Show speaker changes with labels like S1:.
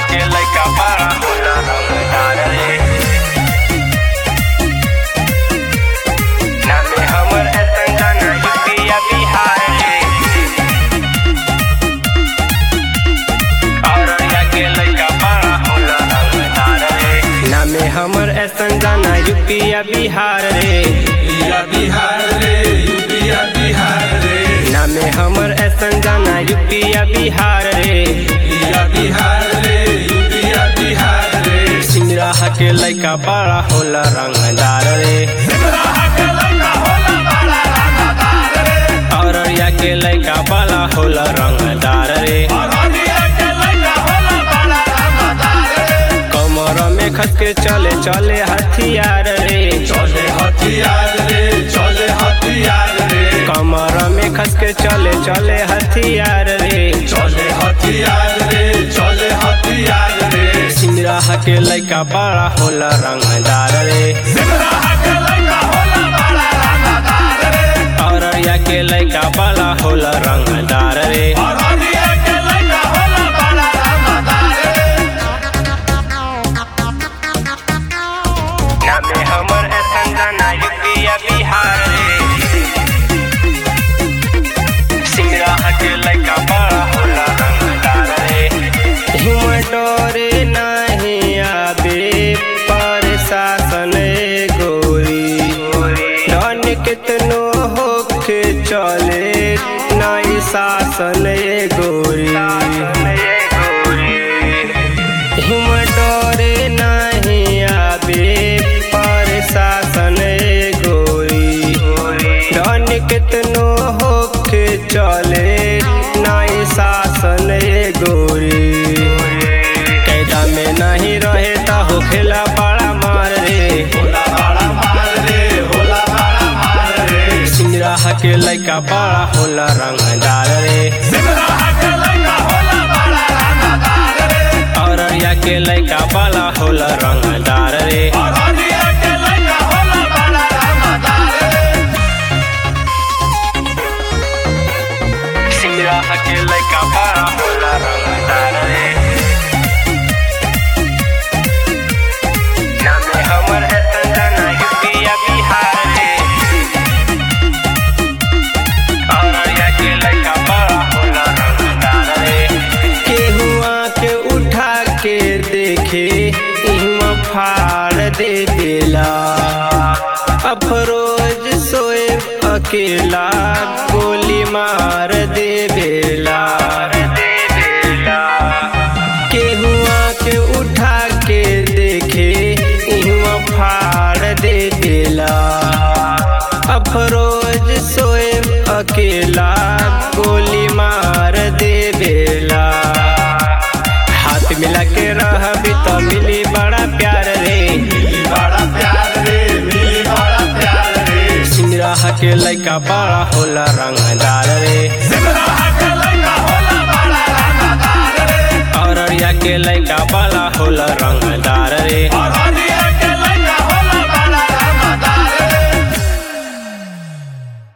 S1: के लइका बड़ा होला रंगदार रे। नामे हमर ऐसन गाना यूपी या बिहार रे। औरैया के लइका बड़ा होला रंगदार रे। नामे हमर ऐसन गाना यूपी या बिहार रे। नामे हमर ऐसन गाना यूपी या बिहार रे। सिंगराहा के लइका बड़ा होला रंगदार रे। औरैया के लइका बड़ा होला रंगदार रे। कमर में खस के चले चले हथियार रे। कमर में खस के चले चले हथियार रे। सिंगराहा के लइका बड़ा होला रंगदार रे। औरैया के लइका बड़ा होला रंगदार रे। नामे हमर ऐसन गाना यूपी या बिहार रे। सिंगराहा के लइका बड़ा होला रंगदार रे। हिम डरे नहीं आबे प्रशासन गोरी। डन कितनो होके चले नहीं शासन गोरी। हिम डरे नहीं आबे प्रशासन गोरी। डन कितनो होके चले नहीं शासन गोरी। कैदा में नहीं रहे ता होखेला बड़ा मार रे। सिंगराहा के लइका बड़ा होला रंगदार रे। औरैया के लइका बड़ा होला रंगदार रे। सिंगराहा के लइका बड़ा होला रंगदार रे। नामे हमर ऐसन गाना यूपी या बिहार रे। औरैया के लइका बड़ा होला रंगदार रे। केहुआ के उठा के देखे इहमा फाड़ दे देला। अफरोज सोएब अकेला गोली मार दे बेला। केहुआ के उठा के देखे इहमा फाड़ दे देला। अफरोज सोएब अकेला गोली मार दे बेला। हाथ मिला के रहबी तो मिली बड़ा प्यार रे। सिंगराहा के लइका बड़ा होला रंगदार रे। औरैया के लइका बड़ा होला रंगदार रे।